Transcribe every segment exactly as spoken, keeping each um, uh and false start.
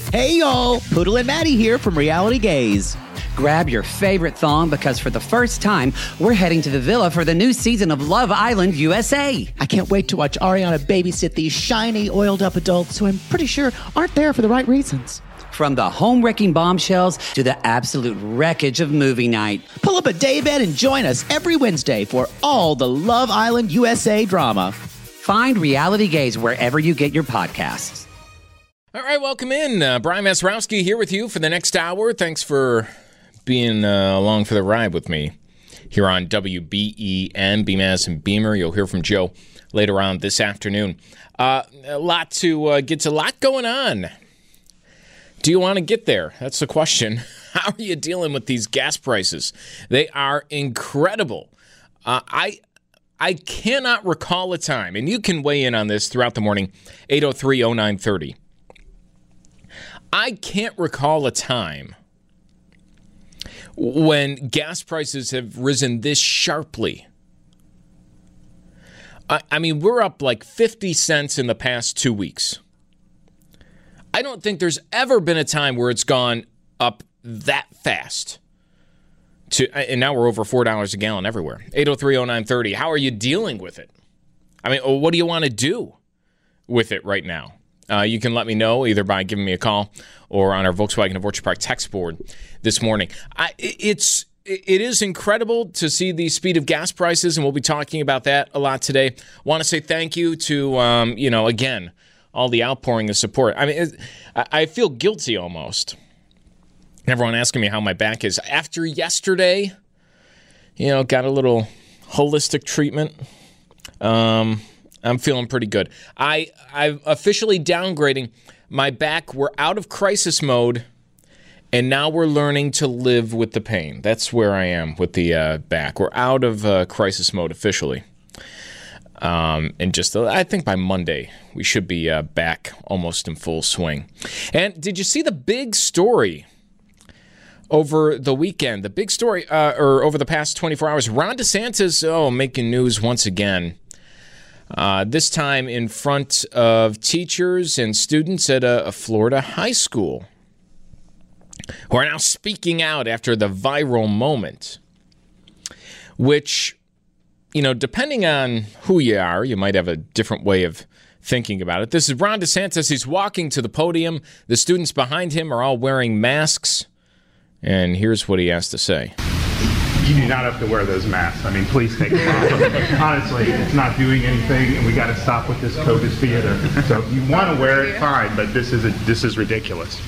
Hey, y'all. Poodle and Maddie here from Reality Gaze. Grab your favorite thong because for the first time, we're heading to the villa for the new season of Love Island U S A. I can't wait to watch Ariana babysit these shiny, oiled-up adults who I'm pretty sure aren't there for the right reasons. From the home-wrecking bombshells to the absolute wreckage of movie night. Pull up a daybed and join us every Wednesday for all the Love Island U S A drama. Find Reality Gaze wherever you get your podcasts. All right, welcome in. Uh, Brian Masrowski here with you for the next hour. Thanks for being uh, along for the ride with me here on W B E N, Beamaz and Beamer. You'll hear from Joe later on this afternoon. Uh, a lot to uh, get to, a lot going on. Do you want to get there? That's the question. How are you dealing with these gas prices? They are incredible. Uh, I I cannot recall a time, and you can weigh in on this throughout the morning, eight oh three oh nine thirty. I can't recall a time when gas prices have risen this sharply. I, I mean, we're up like fifty cents in the past two weeks. I don't think there's ever been a time where it's gone up that fast. To, and now we're over four dollars a gallon everywhere. eight oh three oh nine thirty. How are you dealing with it? I mean, what do you want to do with it right now? Uh, you can let me know either by giving me a call or on our Volkswagen of Orchard Park text board this morning. I, it's it is incredible to see the speed of gas prices, and we'll be talking about that a lot today. Want to say thank you to um, you know again all the outpouring of support. I mean, it, I feel guilty almost. Everyone asking me how my back is after yesterday. You know, got a little holistic treatment. Um. I'm feeling pretty good. I, I'm officially downgrading my back. We're out of crisis mode, and now we're learning to live with the pain. That's where I am with the uh, back. We're out of uh, crisis mode officially. Um, and just, uh, I think by Monday, we should be uh, back almost in full swing. And did you see the big story over the weekend? The big story, uh, or over the past twenty-four hours, Ron DeSantis, oh, making news once again. Uh, this time in front of teachers and students at a, a Florida high school who are now speaking out after the viral moment, which, you know, depending on who you are, you might have a different way of thinking about it. This is Ron DeSantis. He's walking to the podium. The students behind him are all wearing masks. And here's what he has to say. You do not have to wear those masks. I mean, please take them off. Honestly, it's not doing anything, and we got to stop with this COVID theater. So if you want to wear it, fine, but this is a, this is ridiculous.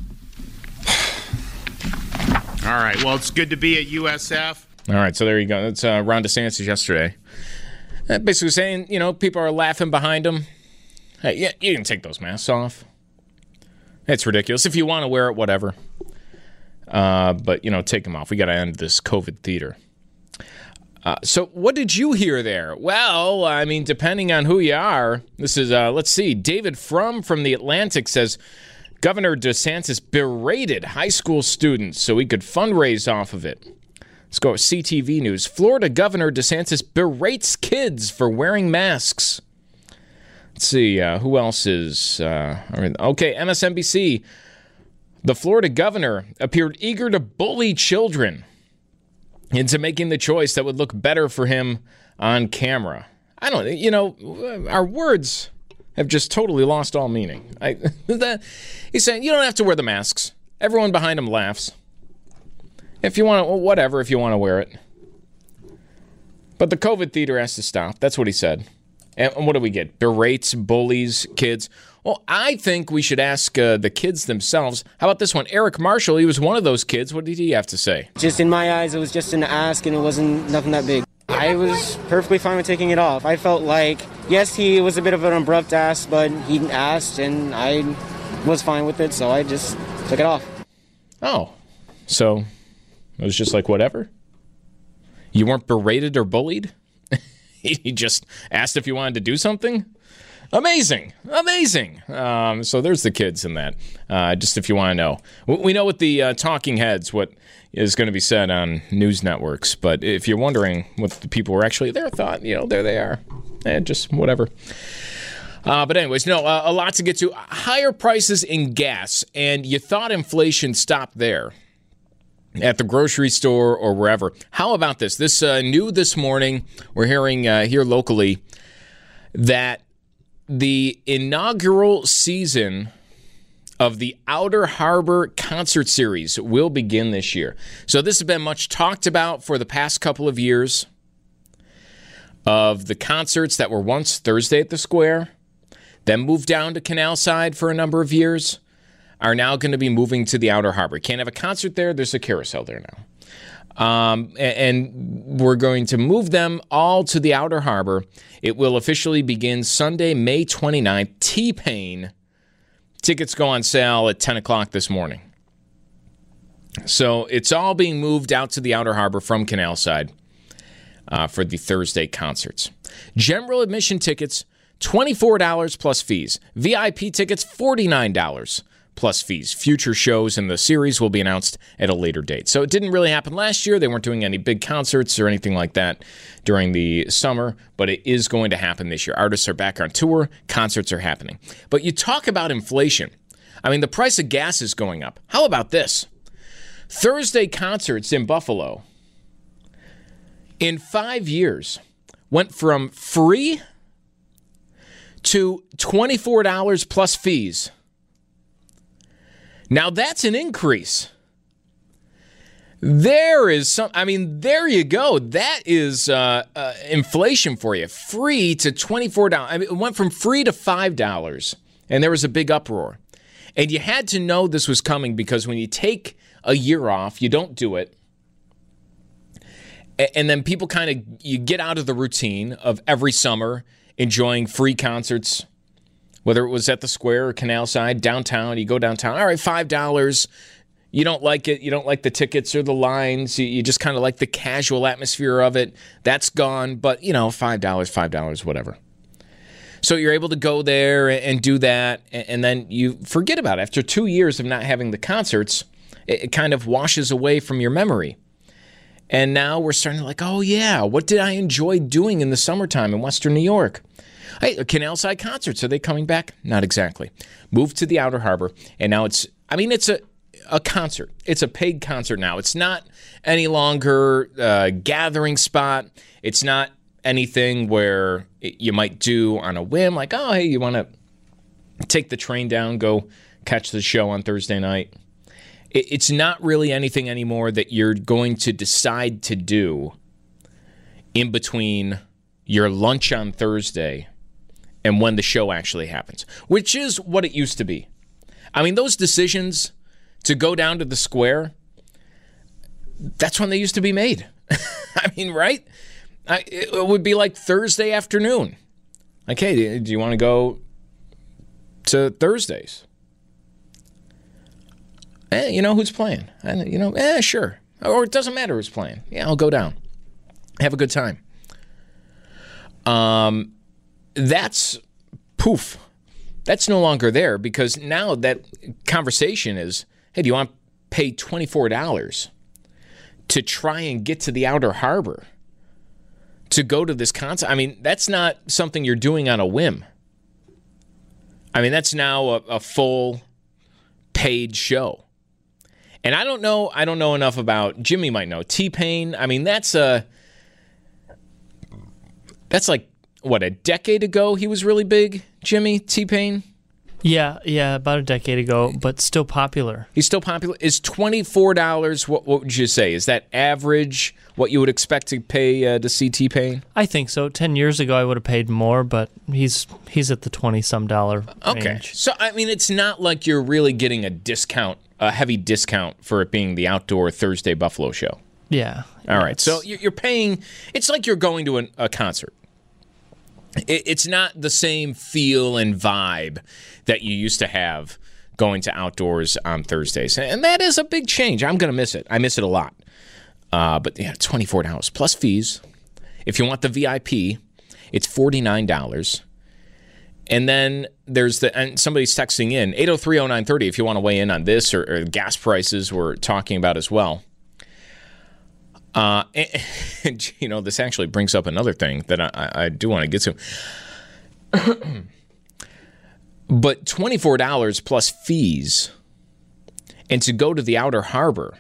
All right. Well, it's good to be at U S F. All right. So there you go. That's uh, Ron DeSantis yesterday. Uh, basically saying, you know, people are laughing behind him. Hey, yeah, you can take those masks off. It's ridiculous. If you want to wear it, whatever. Uh, but, you know, take them off. We got to end this COVID theater. Uh, so what did you hear there? Well, I mean, depending on who you are, this is, uh, let's see, David Frum from The Atlantic says Governor DeSantis berated high school students so he could fundraise off of it. Let's go with C T V News. Florida Governor DeSantis berates kids for wearing masks. Let's see, uh, who else is, uh, okay, M S N B C. The Florida governor appeared eager to bully children into making the choice that would look better for him on camera. I don't, you know, our words have just totally lost all meaning. I, that, he's saying you don't have to wear the masks. Everyone behind him laughs. If you want to, whatever, if you want to wear it. But the COVID theater has to stop. That's what he said. And what do we get? Berates, bullies, kids. Well, I think we should ask uh, the kids themselves. How about this one? Eric Marshall, he was one of those kids. What did he have to say? Just in my eyes, it was just an ask, and it wasn't nothing that big. I was perfectly fine with taking it off. I felt like, yes, he was a bit of an abrupt ask, but he asked, and I was fine with it, so I just took it off. Oh, so it was just like whatever? You weren't berated or bullied? He just asked if you wanted to do something? Amazing. Amazing. Um, so there's the kids in that, uh, just if you want to know. We know with the uh, talking heads what is going to be said on news networks, but if you're wondering what the people were actually their thought, you know, there they are. Eh, just whatever. Uh, but anyways, no, uh, a lot to get to. Higher prices in gas, and you thought inflation stopped there at the grocery store or wherever. How about this? This uh, new this morning, we're hearing uh, here locally that the inaugural season of the Outer Harbor Concert Series will begin this year. So this has been much talked about for the past couple of years, of the concerts that were once Thursday at the Square, then moved down to Canal Side for a number of years, are now going to be moving to the Outer Harbor. Can't have a concert there. There's a carousel there now. Um, and we're going to move them all to the Outer Harbor. It will officially begin Sunday, May twenty-ninth. T-Pain tickets go on sale at ten o'clock this morning. So it's all being moved out to the Outer Harbor from Canal Side uh, for the Thursday concerts. General admission tickets, twenty-four dollars plus fees. V I P tickets, forty-nine dollars plus fees. Future shows in the series will be announced at a later date. So it didn't really happen last year. They weren't doing any big concerts or anything like that during the summer, but it is going to happen this year. Artists are back on tour. Concerts are happening. But you talk about inflation. I mean, the price of gas is going up. How about this? Thursday concerts in Buffalo in five years went from free to twenty-four dollars plus fees. Now that's an increase. There is some, I mean, there you go. That is uh, uh, inflation for you. Free to twenty-four dollars. I mean, it went from free to five dollars, and there was a big uproar. And you had to know this was coming because when you take a year off, you don't do it. And then people kind of, you get out of the routine of every summer enjoying free concerts, whether it was at the Square or Canal Side, downtown. You go downtown, all right, five dollars. You don't like it. You don't like the tickets or the lines. You, you just kind of like the casual atmosphere of it. That's gone. But, you know, five dollars, five dollars, whatever. So you're able to go there and do that, and then you forget about it. After two years of not having the concerts, it kind of washes away from your memory. And now we're starting to like, oh, yeah, what did I enjoy doing in the summertime in Western New York? Hey, Canal Side concerts, are they coming back? Not exactly. Moved to the Outer Harbor, and now it's, I mean, it's a, a concert. It's a paid concert now. It's not any longer a gathering spot. It's not anything where you might do on a whim, like, oh, hey, you want to take the train down, go catch the show on Thursday night. It's not really anything anymore that you're going to decide to do in between your lunch on Thursday and when the show actually happens, which is what it used to be. I mean, those decisions to go down to the Square, that's when they used to be made. I mean, right? I, it would be like Thursday afternoon. Like, hey, do you want to go to Thursdays? Eh, you know who's playing? You know, eh, sure. Or it doesn't matter who's playing. Yeah, I'll go down. Have a good time. Um, that's poof. That's no longer there because now that conversation is, hey, do you want to pay twenty-four dollars to try and get to the Outer Harbor to go to this concert? I mean, that's not something you're doing on a whim. I mean, that's now a, a full paid show. And I don't know, I don't know enough about, Jimmy might know, T-Pain. I mean, that's a, that's like, what, a decade ago he was really big, Jimmy, T-Pain? Yeah, yeah, about a decade ago, but still popular. He's still popular. Is twenty-four dollars, what, what would you say? Is that average, what you would expect to pay uh, to see T-Pain? I think so. Ten years ago, I would have paid more, but he's he's at the twenty-some dollar range. Okay. So, I mean, it's not like you're really getting a discount, a heavy discount for it being the outdoor Thursday Buffalo show. Yeah. All right. So, you're paying, it's like you're going to an, a concert. It's not the same feel and vibe that you used to have going to outdoors on Thursdays. And that is a big change. I'm going to miss it. I miss it a lot. Uh, but yeah, twenty-four dollars plus fees. If you want the V I P, it's forty-nine dollars. And then there's the, and somebody's texting in, eight oh three oh nine thirty if you want to weigh in on this or, or gas prices we're talking about as well. Uh, and, and, you know, this actually brings up another thing that I, I do want to get to. But twenty-four dollars plus fees, and to go to the Outer Harbor,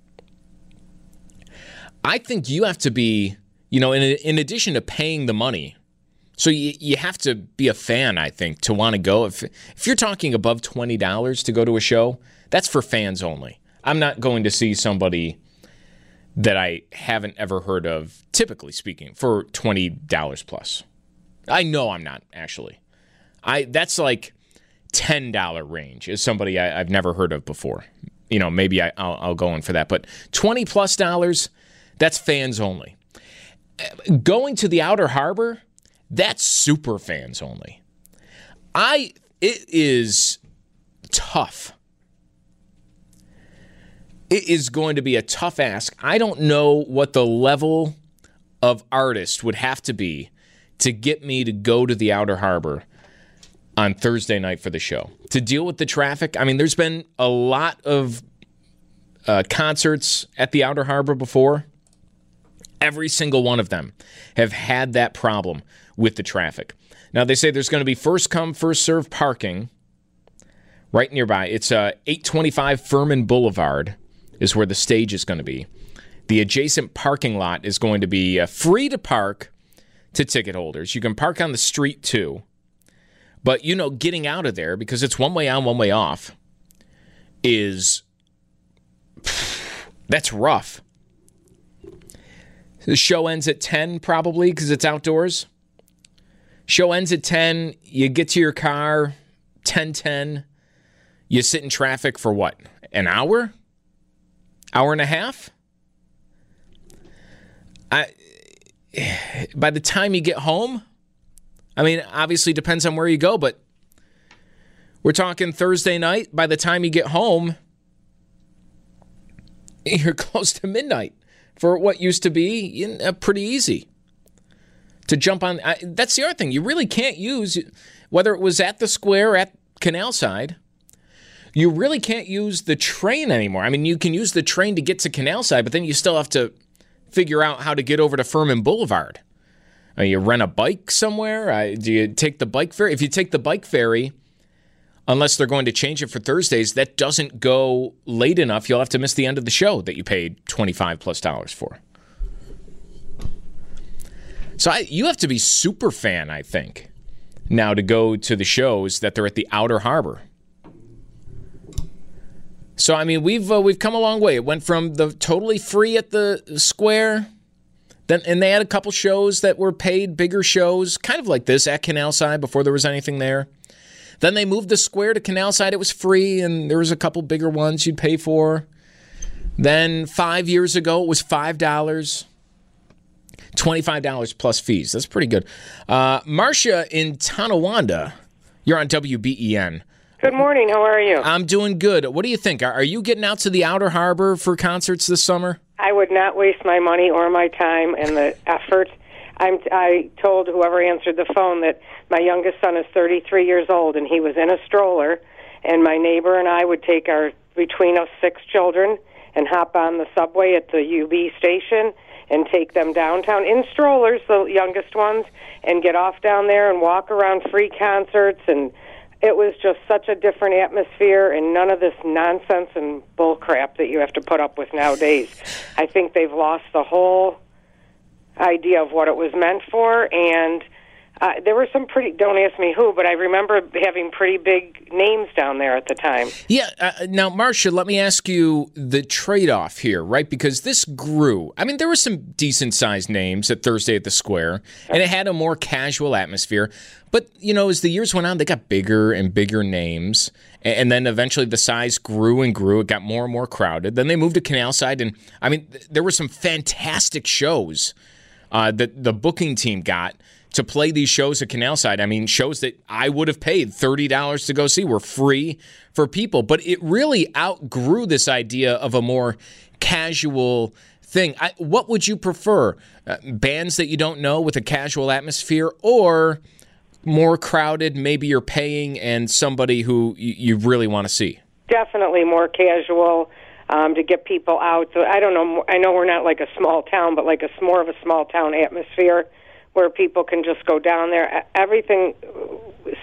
I think you have to be, you know, in, in addition to paying the money, so you, you have to be a fan, I think, to want to go. If, if you're talking above twenty dollars to go to a show, that's for fans only. I'm not going to see somebody that I haven't ever heard of, typically speaking, for twenty dollars plus. I know I'm not, actually. I That's like ten dollars range is somebody I, I've never heard of before. You know, maybe I, I'll, I'll go in for that. But twenty plus dollars, that's fans only. Going to the Outer Harbor, that's super fans only. I It is tough. It is going to be a tough ask. I don't know what the level of artist would have to be to get me to go to the Outer Harbor on Thursday night for the show. To deal with the traffic, I mean, there's been a lot of uh, concerts at the Outer Harbor before. Every single one of them have had that problem with the traffic. Now, they say there's going to be first come, first served parking right nearby. It's uh, eight twenty-five Furman Boulevard is where the stage is going to be. The adjacent parking lot is going to be uh, free to park to ticket holders. You can park on the street, too. But, you know, getting out of there, because it's one way on, one way off, is, that's rough. The show ends at ten, probably, because it's outdoors. Show ends at ten. You get to your car, ten ten. You sit in traffic for what? An hour? Hour and a half? I. By the time you get home, I mean, obviously depends on where you go, but we're talking Thursday night. By the time you get home, you're close to midnight for what used to be uh, pretty easy to jump on. I, that's the other thing. You really can't use, whether it was at the square, at Canal Side, you really can't use the train anymore. I mean, you can use the train to get to Canal Side, but then you still have to figure out how to get over to Furman Boulevard. Uh, you rent a bike somewhere? Uh, do you take the bike ferry? If you take the bike ferry, unless they're going to change it for Thursdays, that doesn't go late enough. You'll have to miss the end of the show that you paid twenty-five plus dollars for. So I, you have to be super fan, I think, now to go to the shows that they're at the Outer Harbor. So, I mean, we've uh, we've come a long way. It went from the totally free at the square, then and they had a couple shows that were paid, bigger shows, kind of like this at Canal Side before there was anything there. Then they moved the square to Canal Side. It was free, and there was a couple bigger ones you'd pay for. Then five years ago, it was five dollars, twenty-five dollars plus fees. That's pretty good. Uh, Marcia in Tonawanda, you're on W B E N. Good morning. How are you? I'm doing good. What do you think? Are, are you getting out to the Outer Harbor for concerts this summer? I would not waste my money or my time and the effort. I'm, I told whoever answered the phone that my youngest son is thirty-three years old, and he was in a stroller, and my neighbor and I would take our, between us six children, and hop on the subway at the U B station and take them downtown in strollers, the youngest ones, and get off down there and walk around free concerts. And it was just such a different atmosphere, and none of this nonsense and bull crap that you have to put up with nowadays. I think they've lost the whole idea of what it was meant for, and uh, there were some pretty, don't ask me who, but I remember having pretty big names down there at the time. Yeah, uh, now, Marcia, let me ask you the trade-off here, right? Because this grew. I mean, there were some decent-sized names at Thursday at the Square, and it had a more casual atmosphere. But, you know, as the years went on, they got bigger and bigger names, and then eventually the size grew and grew. It got more and more crowded. Then they moved to Canal Side, and, I mean, there were some fantastic shows uh, that the booking team got to play these shows at Canal Side. I mean, shows that I would have paid thirty dollars to go see were free for people. But it really outgrew this idea of a more casual thing. I, what would you prefer? Uh, bands that you don't know with a casual atmosphere, or more crowded, maybe you're paying, and somebody who you, you really want to see? Definitely more casual, um, to get people out. So I don't know. I know we're not like a small town, but like a more of a small town atmosphere where people can just go down there. Everything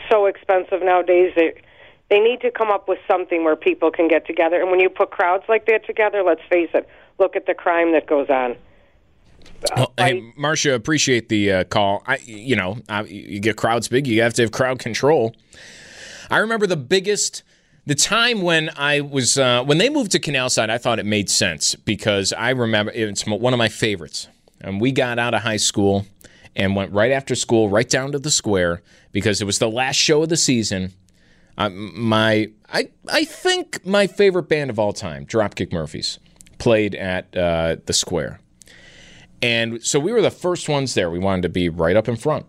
so expensive nowadays. They, they need to come up with something where people can get together. And when you put crowds like that together, let's face it, look at the crime that goes on. Well, hey, Marcia, appreciate the uh, call. I, you know, I, you get crowds big, you have to have crowd control. I remember the biggest, the time when I was, uh, when they moved to Canal Side, I thought it made sense because I remember it's one of my favorites. And we got out of high school and went right after school, right down to the square because it was the last show of the season. Uh, my, I, I think my favorite band of all time, Dropkick Murphys, played at uh, the square. And so we were the first ones there. We wanted to be right up in front.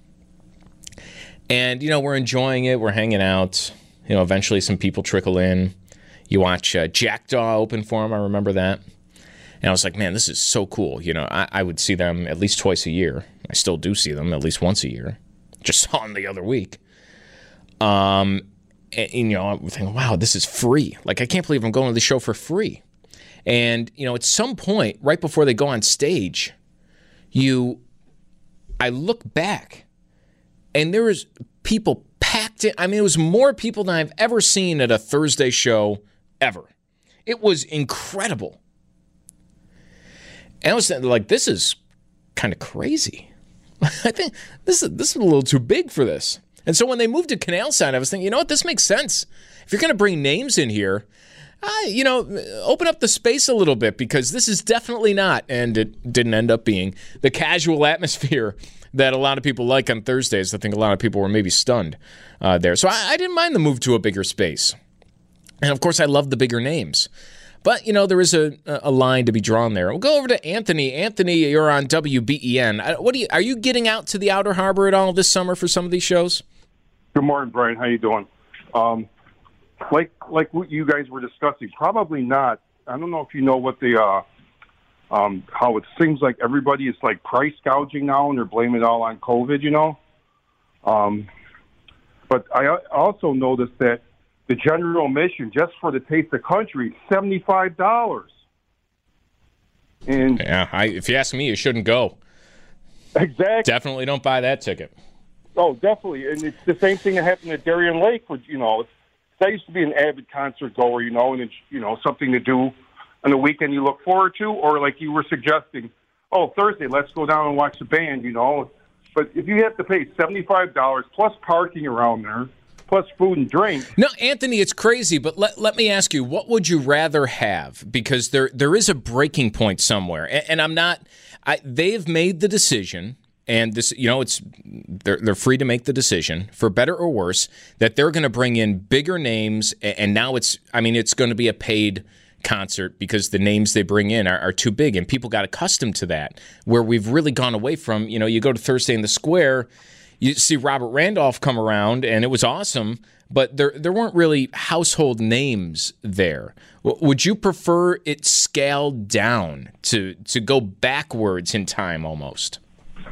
And, you know, we're enjoying it. We're hanging out. You know, eventually some people trickle in. You watch uh, Jackdaw open for them. I remember that. And I was like, man, this is so cool. You know, I, I would see them at least twice a year. I still do see them at least once a year. Just saw them the other week. Um, and, and, you know, I'm thinking, wow, this is free. Like, I can't believe I'm going to the show for free. And, you know, at some point, right before they go on stage, you, I look back, and there was people packed in. I mean, it was more people than I've ever seen at a Thursday show ever. It was incredible. And I was thinking, like, this is kind of crazy. I think this is, this is a little too big for this. And so when they moved to Canal Side, I was thinking, you know what, this makes sense. If you're going to bring names in here, Uh, you know, open up the space a little bit because this is definitely not, and it didn't end up being, the casual atmosphere that a lot of people like on Thursdays. I think a lot of people were maybe stunned uh, there. So I, I didn't mind the move to a bigger space. And, of course, I love the bigger names. But, you know, there is a, a line to be drawn there. We'll go over to Anthony. Anthony, you're on W B E N. What do you, are you getting out to the Outer Harbor at all this summer for some of these shows? Good morning, Brian. How you doing? Um Like like what you guys were discussing, probably not. I don't know if you know what the uh, um, how it seems like everybody is like price gouging now, and they're blaming it all on COVID. You know, um, but I also noticed that the general admission just for the Taste of Country seventy five dollars. And yeah, I, if you ask me, you shouldn't go. Exactly. Definitely don't buy that ticket. Oh, definitely, and it's the same thing that happened at Darien Lake. With you know. I used to be an avid concert goer, you know, and it's, you know, something to do on the weekend you look forward to, or like you were suggesting, oh, Thursday, let's go down and watch the band, you know. But if you have to pay seventy-five dollars plus parking around there, plus food and drink. No, Anthony, it's crazy, but let, let me ask you, what would you rather have? Because there there is a breaking point somewhere, and, and I'm not, I, they've made the decision. And this, you know, it's they're they're free to make the decision, for better or worse, that they're going to bring in bigger names, and now it's, I mean, it's going to be a paid concert because the names they bring in are, are too big, and people got accustomed to that. Where we've really gone away from, you know, you go to Thursday in the Square, you see Robert Randolph come around, and it was awesome, but there there weren't really household names there. Would you prefer it scaled down to to go backwards in time almost?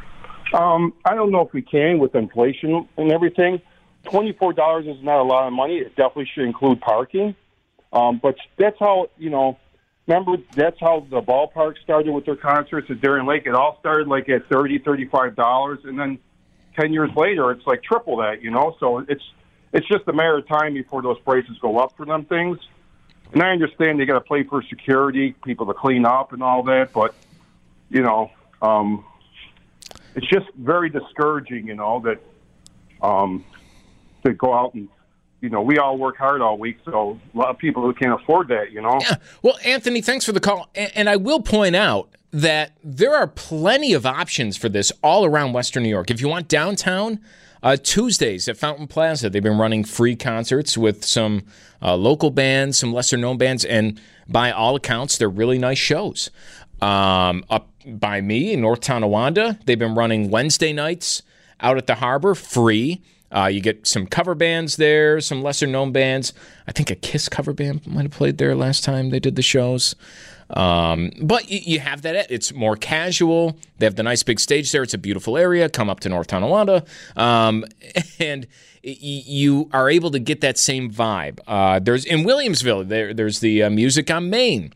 Um, I don't know if we can with inflation and everything. twenty-four dollars is not a lot of money. It definitely should include parking. Um, but that's how, you know, remember, that's how the ballpark started with their concerts at Darien Lake. It all started like at thirty dollars, thirty-five dollars, and then ten years later, it's like triple that, you know? So it's it's just a matter of time before those prices go up for them things. And I understand they got to pay for security, people to clean up and all that, but, you know, um, it's just very discouraging, you know, that um, to go out and, you know, we all work hard all week, so a lot of people who can't afford that, you know. Yeah. Well, Anthony, thanks for the call. And, and I will point out that there are plenty of options for this all around Western New York. If you want downtown, uh, Tuesdays at Fountain Plaza, they've been running free concerts with some uh, local bands, some lesser-known bands, and by all accounts, they're really nice shows. Um, up by me in North Tonawanda, they've been running Wednesday nights out at the harbor, free. Uh, you get some cover bands there, some lesser-known bands. I think a Kiss cover band might have played there last time they did the shows. Um, but you, you have that. It's more casual. They have the nice big stage there. It's a beautiful area. Come up to North Tonawanda. Um, and y- you are able to get that same vibe. Uh, there's in Williamsville, there, there's the uh, Music on Main.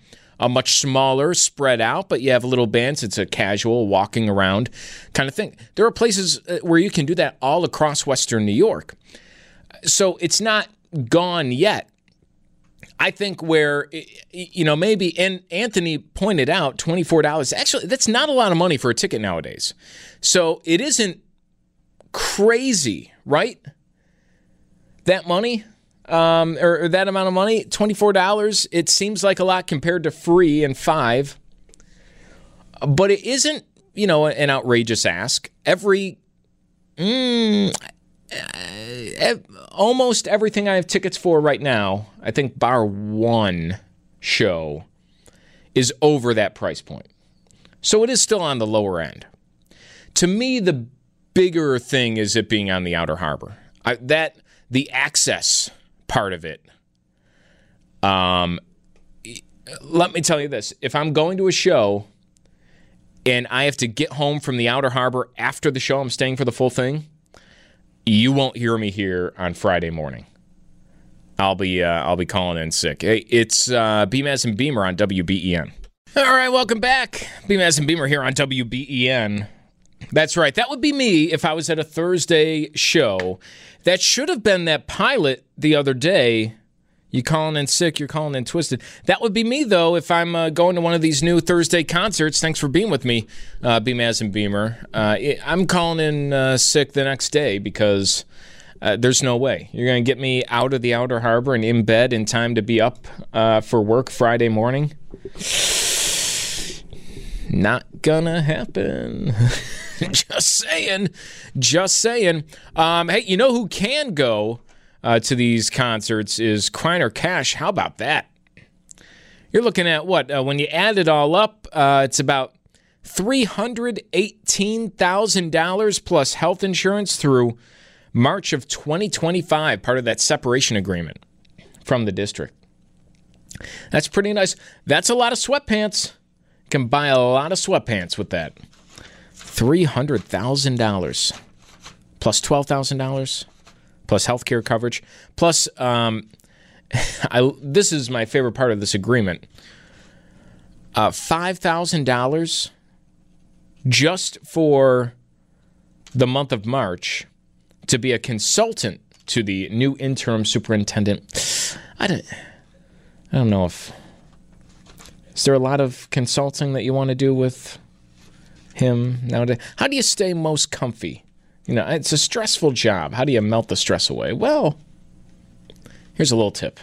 a much smaller, spread out, but you have little bands. It's a casual walking around kind of thing. There are places where you can do that all across Western New York. So it's not gone yet. I think where, you know, maybe, and Anthony pointed out twenty-four dollars. Actually, that's not a lot of money for a ticket nowadays. So it isn't crazy, right? That money, um, or, or that amount of money, twenty-four dollars, it seems like a lot compared to free and five. But it isn't, you know, an outrageous ask. Every, mm, uh, almost everything I have tickets for right now, I think bar one show, is over that price point. So it is still on the lower end. To me, the bigger thing is it being on the Outer Harbor. I, that... The access part of it. Um, let me tell you this. If I'm going to a show and I have to get home from the Outer Harbor after the show, I'm staying for the full thing, you won't hear me here on Friday morning. I'll be uh, I'll be calling in sick. Hey, it's uh, Beamaz and Beamer on W B E N. All right, welcome back. Beamaz and Beamer here on W B E N. That's right. That would be me if I was at a Thursday show. That should have been that pilot the other day. You calling in sick, you're calling in twisted. That would be me, though, if I'm uh, going to one of these new Thursday concerts. Thanks for being with me, uh, Beamaz and Beamer. Uh, I'm calling in uh, sick the next day because uh, there's no way. You're going to get me out of the Outer Harbor and in bed in time to be up uh, for work Friday morning? Not gonna happen. Just saying. Just saying. Um, hey, you know who can go uh, to these concerts is Kreiner Cash. How about that? You're looking at what? Uh, when you add it all up, uh, it's about three hundred eighteen thousand dollars plus health insurance through March of twenty twenty-five, part of that separation agreement from the district. That's pretty nice. That's a lot of sweatpants. Can buy a lot of sweatpants with that. three hundred thousand dollars plus twelve thousand dollars plus healthcare coverage plus um, I, this is my favorite part of this agreement. Uh, five thousand dollars just for the month of March to be a consultant to the new interim superintendent. I don't, I don't know if... Is there a lot of consulting that you want to do with him nowadays? How do you stay most comfy? You know, it's a stressful job. How do you melt the stress away? Well, here's a little tip.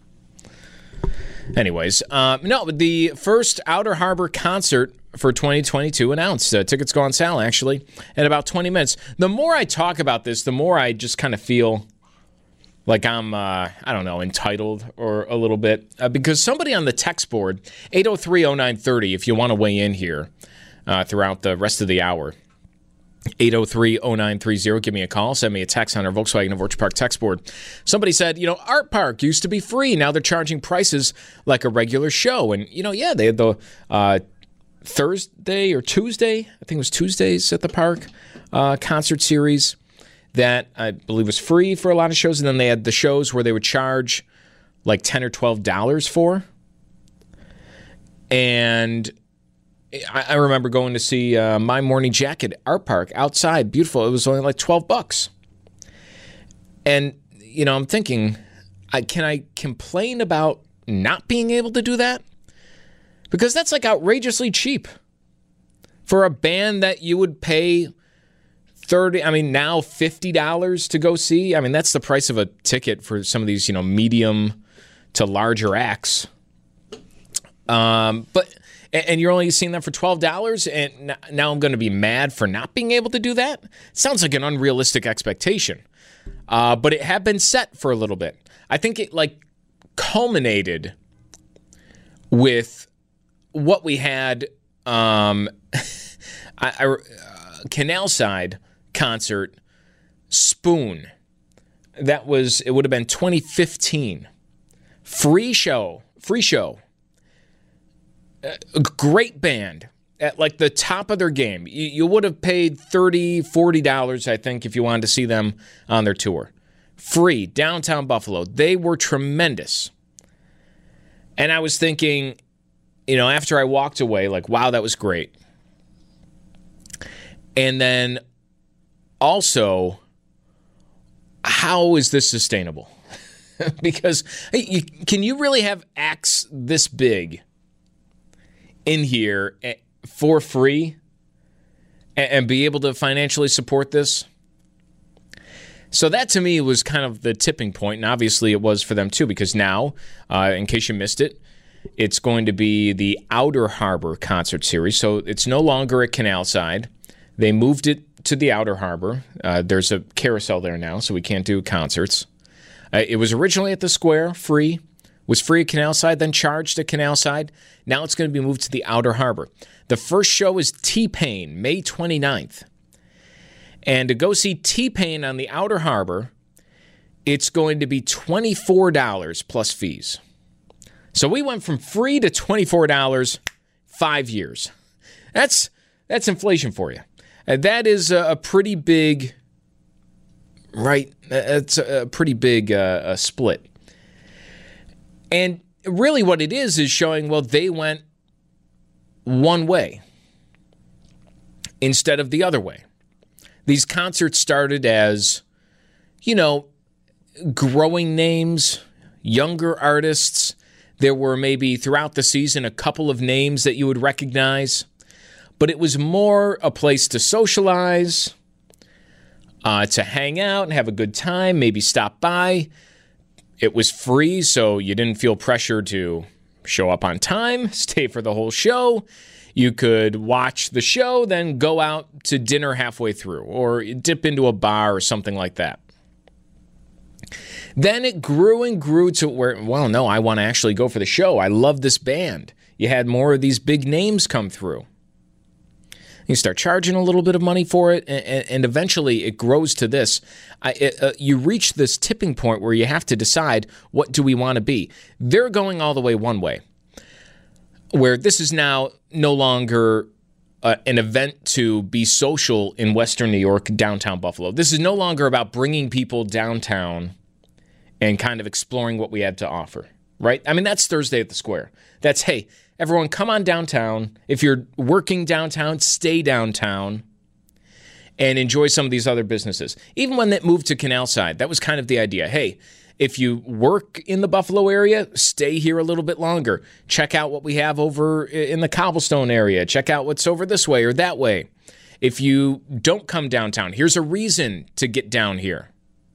Anyways, uh, no, the first Outer Harbor concert for twenty twenty-two announced. Uh, tickets go on sale, actually, in about twenty minutes. The more I talk about this, the more I just kind of feel like I'm, uh, I don't know, entitled or a little bit. Uh, because somebody on the text board, eight oh three oh nine thirty, if you want to weigh in here uh, throughout the rest of the hour, eight oh three oh nine thirty, give me a call, send me a text on our Volkswagen of Orchard Park text board. Somebody said, you know, Art Park used to be free. Now they're charging prices like a regular show. And, you know, yeah, they had the uh, Thursday or Tuesday, I think it was Tuesdays at the park, uh, concert series that I believe was free for a lot of shows. And then they had the shows where they would charge like ten or twelve dollars for. And I, I remember going to see uh, My Morning Jacket at Art Park outside. Beautiful. It was only like twelve bucks. And, you know, I'm thinking, I, can I complain about not being able to do that? Because that's like outrageously cheap for a band that you would pay thirty, I mean, now fifty dollars to go see. I mean, that's the price of a ticket for some of these, you know, medium to larger acts. Um, but, and you're only seeing them for twelve dollars, and now I'm going to be mad for not being able to do that? Sounds like an unrealistic expectation. Uh, but it had been set for a little bit. I think it, like, culminated with what we had, um, I, I, uh, Canal Side concert, Spoon. That was, it would have been twenty fifteen. Free show, free show. A great band at like the top of their game. You, you would have paid thirty dollars, forty dollars, I think, if you wanted to see them on their tour. Free, downtown Buffalo. They were tremendous. And I was thinking, you know, after I walked away, like, wow, that was great. And then also, how is this sustainable? Because you, can you really have acts this big in here for free and, and be able to financially support this? So that to me was kind of the tipping point, and obviously it was for them too, because now, uh, in case you missed it, it's going to be the Outer Harbor concert series. So it's no longer at Canalside. They moved it to the Outer Harbor. Uh, there's a carousel there now, so we can't do concerts. Uh, it was originally at the Square, free. Was free at Canalside, then charged at Canalside. Now it's going to be moved to the Outer Harbor. The first show is T-Pain, May twenty-ninth. And to go see T-Pain on the Outer Harbor, it's going to be twenty-four dollars plus fees. So we went from free to twenty-four dollars, five years. That's that's inflation for you. Uh, that is a, a pretty big, right? It's a, a pretty big uh, a split. And really what it is is showing, well, they went one way instead of the other way. These concerts started as, you know, growing names, younger artists. There were maybe throughout the season a couple of names that you would recognize. But it was more a place to socialize, uh, to hang out and have a good time, maybe stop by. It was free, so you didn't feel pressure to show up on time, stay for the whole show. You could watch the show, then go out to dinner halfway through, or dip into a bar or something like that. Then it grew and grew to where, well, no, I want to actually go for the show. I love this band. You had more of these big names come through. You start charging a little bit of money for it, and, and eventually it grows to this. I, it, uh, you reach this tipping point where you have to decide, what do we want to be? They're going all the way one way, where this is now no longer uh, an event to be social in Western New York, downtown Buffalo. This is no longer about bringing people downtown and kind of exploring what we had to offer, right? I mean, that's Thursday at the Square. That's, hey, everyone come on downtown. If you're working downtown, stay downtown and enjoy some of these other businesses. Even when that moved to Canalside, that was kind of the idea. Hey, if you work in the Buffalo area, stay here a little bit longer. Check out what we have over in the Cobblestone area. Check out what's over this way or that way. If you don't come downtown, here's a reason to get down here.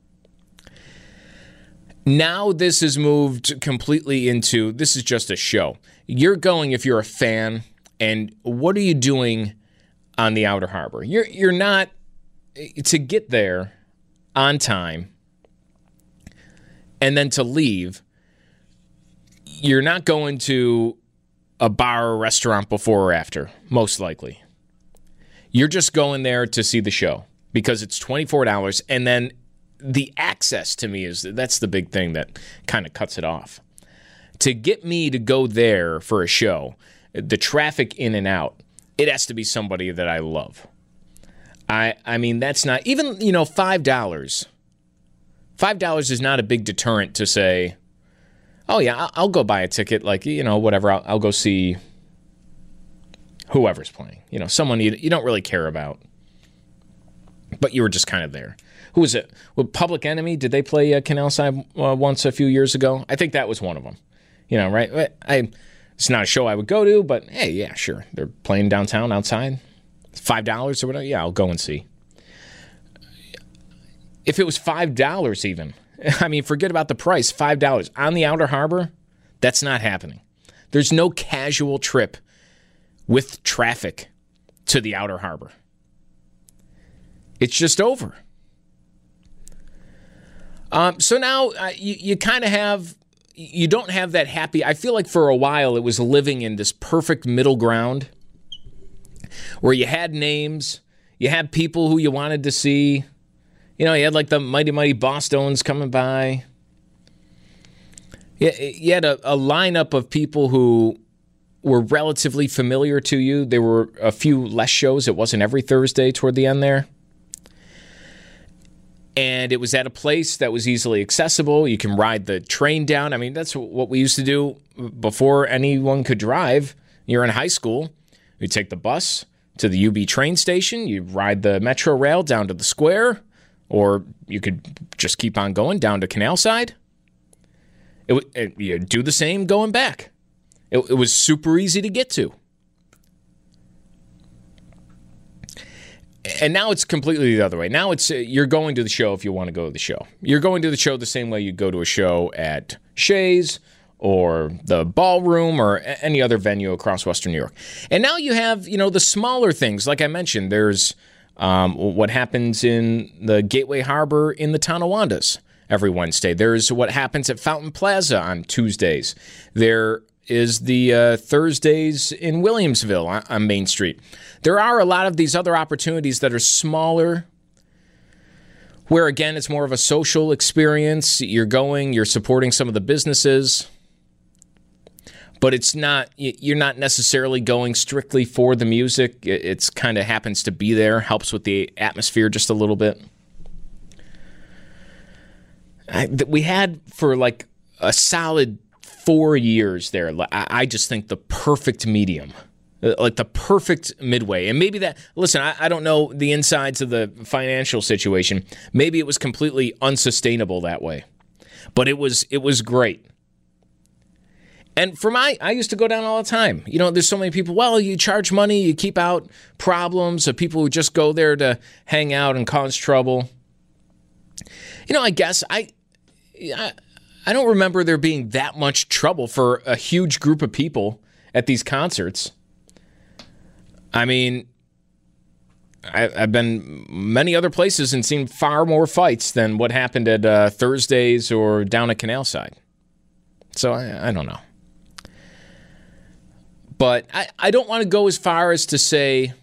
Now this has moved completely into, this is just a show. You're going if you're a fan, and what are you doing on the Outer Harbor? You're you're not, to get there on time and then to leave, you're not going to a bar or restaurant before or after, most likely. You're just going there to see the show because it's twenty-four dollars, and then the access to me is, that's the big thing that kind of cuts it off. To get me to go there for a show, the traffic in and out, it has to be somebody that I love. I I mean, that's not, even, you know, five dollars. five dollars is not a big deterrent to say, oh yeah, I'll, I'll go buy a ticket, like, you know, whatever, I'll, I'll go see whoever's playing. You know, someone you, you don't really care about, but you were just kind of there. Who was it? Well, Public Enemy, did they play uh, Canalside uh, once a few years ago? I think that was one of them. You know, right? I, it's not a show I would go to, but hey, yeah, sure. They're playing downtown outside. five dollars or whatever. Yeah, I'll go and see. If it was five dollars even, I mean, forget about the price, five dollars. On the Outer Harbor, that's not happening. There's no casual trip with traffic to the Outer Harbor. It's just over. Um, so now uh, you, you kind of have, you don't have that happy, I feel like for a while it was living in this perfect middle ground where you had names, you had people who you wanted to see. You know, you had like the Mighty Mighty Bosstones coming by. You, you had a, a lineup of people who were relatively familiar to you. There were a few less shows. It wasn't every Thursday toward the end there. And it was at a place that was easily accessible. You can ride the train down. I mean, that's what we used to do before anyone could drive. You're in high school, you take the bus to the U B train station, you ride the Metro Rail down to the square, or you could just keep on going down to Canalside. It, it, you do the same going back. It, it was super easy to get to. And now it's completely the other way. Now it's uh, you're going to the show if you want to go to the show. You're going to the show the same way you go to a show at Shays or the Ballroom or any other venue across Western New York. And now you have, you know, the smaller things. Like I mentioned, there's um, what happens in the Gateway Harbor in the Tonawandas every Wednesday. There's what happens at Fountain Plaza on Tuesdays. There is the uh, Thursdays in Williamsville on, on Main Street. There are a lot of these other opportunities that are smaller, where, again, it's more of a social experience. You're going, you're supporting some of the businesses, but it's not, you're not necessarily going strictly for the music. It's kind of happens to be there, helps with the atmosphere just a little bit. I, we had for like a solid four years there, I just think the perfect medium, like the perfect midway. And maybe that, listen, I, I don't know the insides of the financial situation. Maybe it was completely unsustainable that way, but it was it was great. And for my, I used to go down all the time. You know, there's so many people, well, you charge money, you keep out problems of people who just go there to hang out and cause trouble. You know, I guess I, I, I don't remember there being that much trouble for a huge group of people at these concerts. I mean, I, I've been many other places and seen far more fights than what happened at uh, Thursdays or down at Canalside. So I, I don't know. But I, I don't want to go as far as to say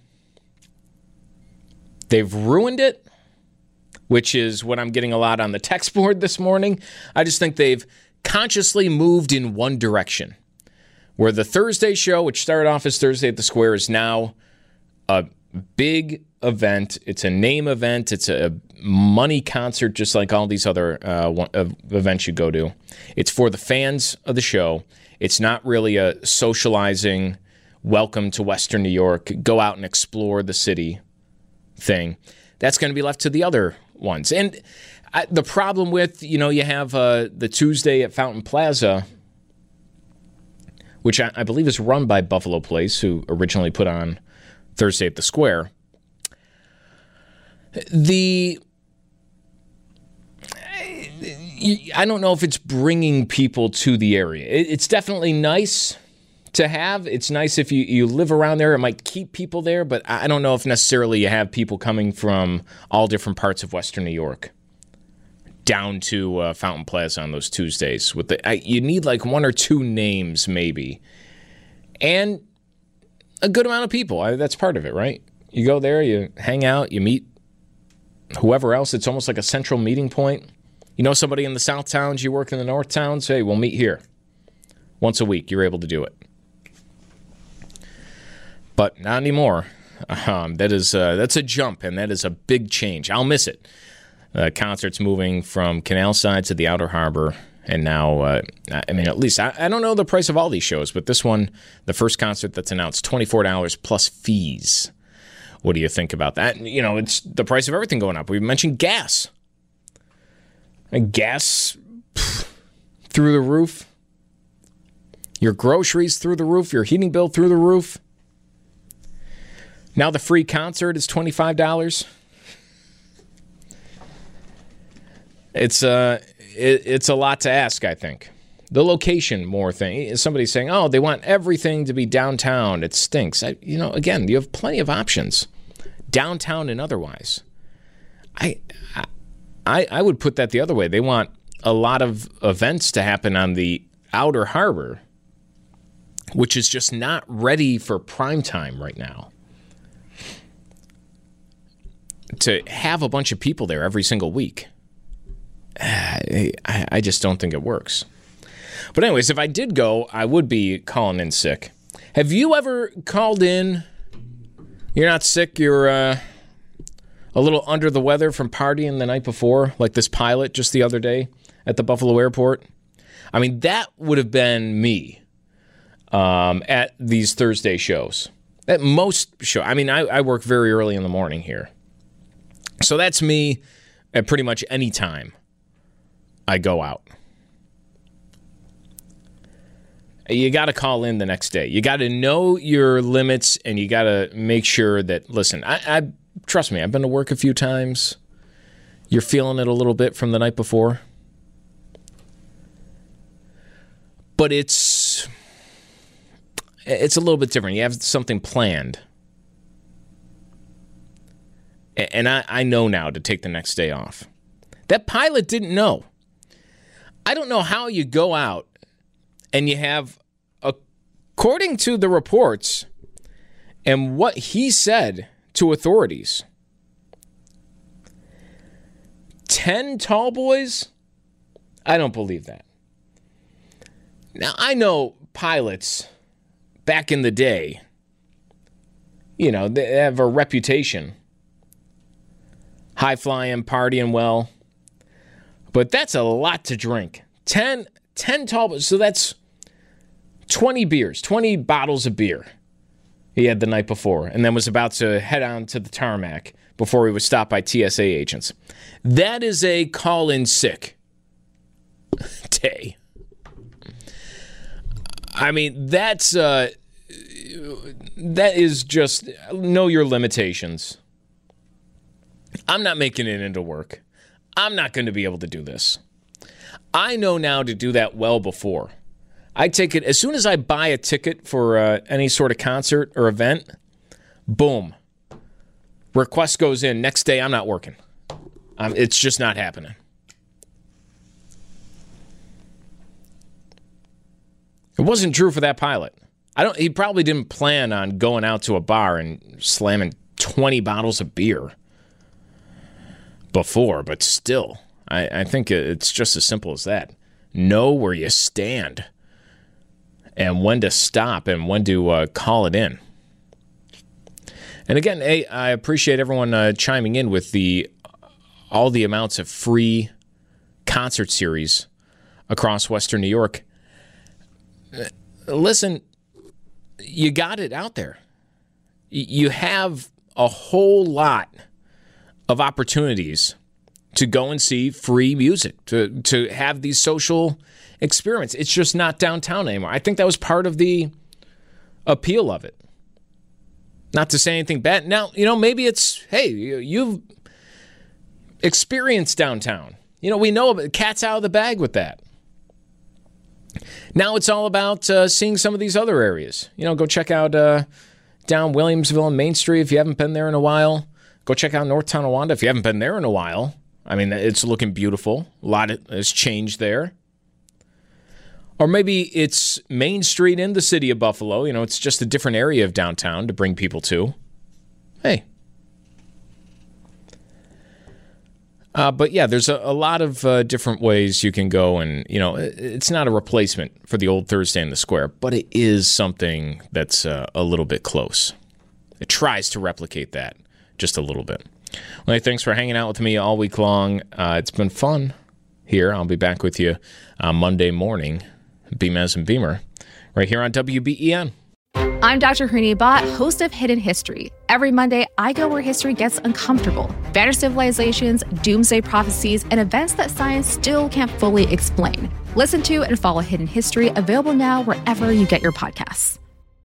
they've ruined it, which is what I'm getting a lot on the text board this morning. I just think they've consciously moved in one direction, where the Thursday show, which started off as Thursday at the Square, is now a big event. It's a name event. It's a money concert, just like all these other uh, one, uh, events you go to. It's for the fans of the show. It's not really a socializing, welcome to Western New York, go out and explore the city thing. That's going to be left to the other ones. And I, the problem with, you know, you have uh, the Tuesday at Fountain Plaza, which I, I believe is run by Buffalo Place, who originally put on Thursday at the Square. The I don't know if it's bringing people to the area. It's definitely nice to have. It's nice if you, you live around there. It might keep people there, but I don't know if necessarily you have people coming from all different parts of Western New York down to uh, Fountain Plaza on those Tuesdays. With the I, you need like one or two names maybe, and a good amount of people. I, that's part of it, right? You go there, you hang out, you meet whoever else. It's almost like a central meeting point. You know somebody in the South Towns, you work in the North Towns, hey, we'll meet here. Once a week, you're able to do it. But not anymore. Um, that is uh, that's a jump, and that is a big change. I'll miss it. Uh, concerts moving from Canalside to the Outer Harbor, and now, uh, I mean, at least, I, I don't know the price of all these shows, but this one, the first concert that's announced, twenty-four dollars plus fees. What do you think about that? You know, it's the price of everything going up. We mentioned gas. And gas pff, through the roof. Your groceries through the roof. Your heating bill through the roof. Now the free concert is twenty-five dollars. It's uh, it, it's a lot to ask, I think. The location more thing. Somebody's saying, oh, they want everything to be downtown. It stinks. I, you know, again, you have plenty of options. Downtown and otherwise. I... I I, I would put that the other way. They want a lot of events to happen on the Outer Harbor, which is just not ready for prime time right now. To have a bunch of people there every single week, I, I just don't think it works. But anyways, if I did go, I would be calling in sick. Have you ever called in? You're not sick, you're... Uh, a little under the weather from partying the night before, like this pilot just the other day at the Buffalo airport. I mean, that would have been me. um, at these Thursday shows. At most show, I mean, I, I work very early in the morning here. So that's me at pretty much any time I go out. You got to call in the next day. You got to know your limits, and you got to make sure that, listen, I, I trust me, I've been to work a few times. You're feeling it a little bit from the night before. But it's it's a little bit different. You have something planned. And I, I know now to take the next day off. That pilot didn't know. I don't know how you go out and you have, according to the reports and what he said to authorities, ten tall boys? I don't believe that. Now, I know pilots back in the day, you know, they have a reputation. High flying, partying well. But that's a lot to drink. ten, ten tall boys. So that's twenty beers, twenty bottles of beer he had the night before, and then was about to head on to the tarmac before he was stopped by T S A agents. That is a call-in sick day. I mean, that's uh, that is just know your limitations. I'm not making it into work. I'm not going to be able to do this. I know now to do that well before. I take it as soon as I buy a ticket for uh, any sort of concert or event, boom. Request goes in. Next day, I'm not working. Um, it's just not happening. It wasn't true for that pilot. I don't. He probably didn't plan on going out to a bar and slamming twenty bottles of beer before, but still, I, I think it's just as simple as that. Know where you stand and when to stop and when to uh, call it in. And again, hey, I appreciate everyone uh, chiming in with the all the amounts of free concert series across Western New York. Listen, you got it out there. You have a whole lot of opportunities to go and see free music, to to have these social experiments. It's just not downtown anymore. I think that was part of the appeal of it. Not to say anything bad. Now, you know, maybe it's, hey, you've experienced downtown. You know, we know the cat's out of the bag with that. Now it's all about uh, seeing some of these other areas. You know, go check out uh, down Williamsville and Main Street if you haven't been there in a while. Go check out North Tonawanda if you haven't been there in a while. I mean, it's looking beautiful. A lot has changed there. Or maybe it's Main Street in the city of Buffalo. You know, it's just a different area of downtown to bring people to. Hey. Uh, but yeah, there's a, a lot of uh, different ways you can go, and you know, it's not a replacement for the old Thursday in the Square, but it is something that's uh, a little bit close. It tries to replicate that just a little bit. Well, hey, thanks for hanging out with me all week long. Uh, it's been fun here. I'll be back with you uh, Monday morning, Beamez and Beamer, right here on W B E N. I'm Doctor Hooni Bhatt, host of Hidden History. Every Monday, I go where history gets uncomfortable. Vanished civilizations, doomsday prophecies, and events that science still can't fully explain. Listen to and follow Hidden History, available now wherever you get your podcasts.